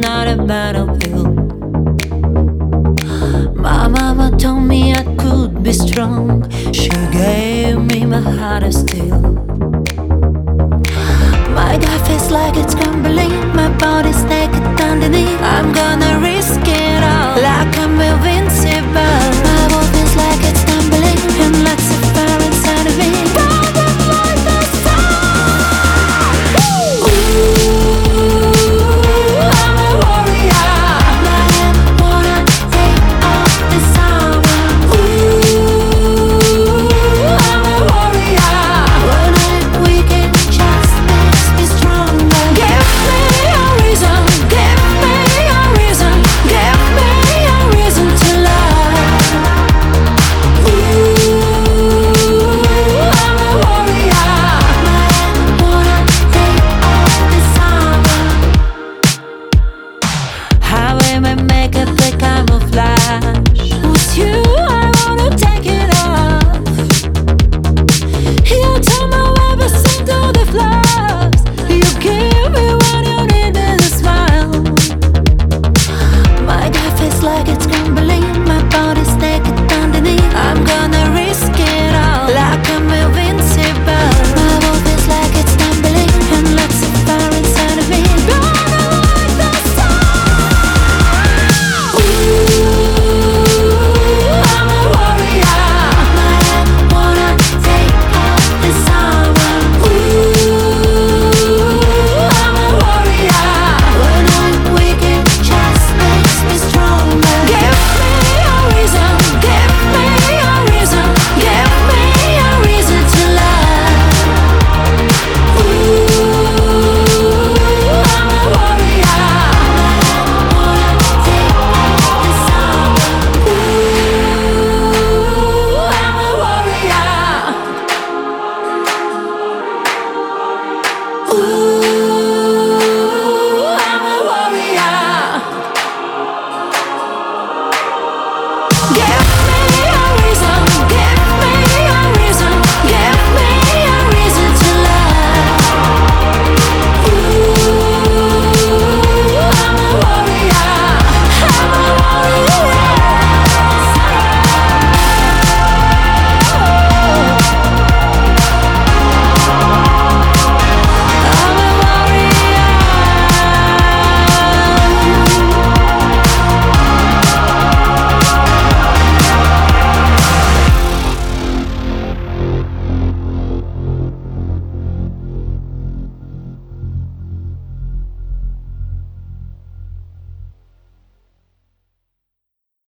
not a battlefield. My mama told me I could be strong. She gave me my heart of steel. My gut feels like it's crumbling. My body's naked underneath. I'm gonna risk it all. Like